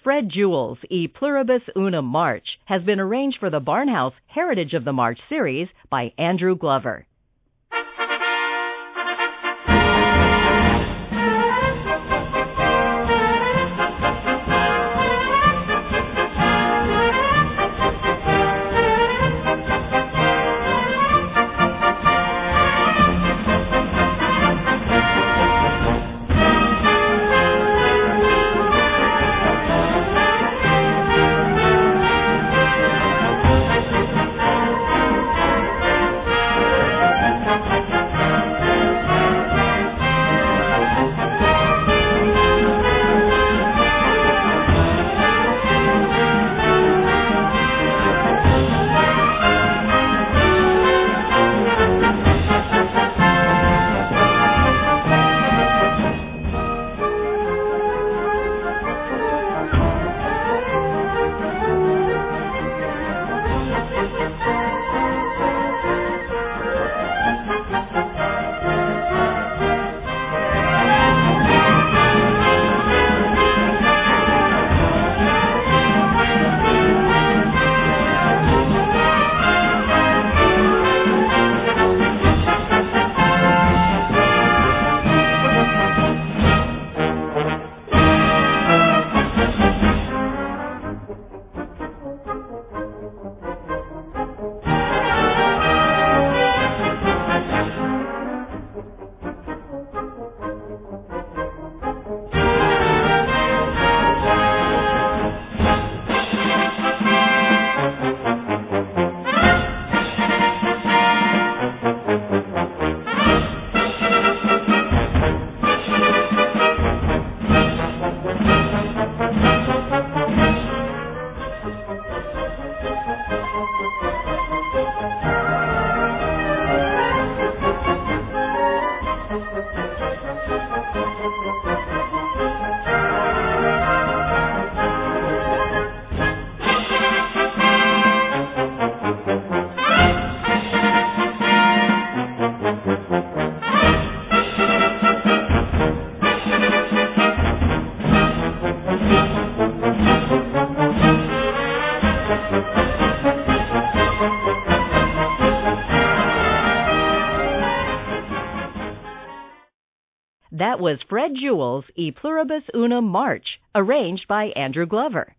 Fred Jewell's E Pluribus Unum March has been arranged for the Barnhouse Heritage of the March series by Andrew Glover. That was Fred Jewell's E Pluribus Unum March, arranged by Andrew Glover.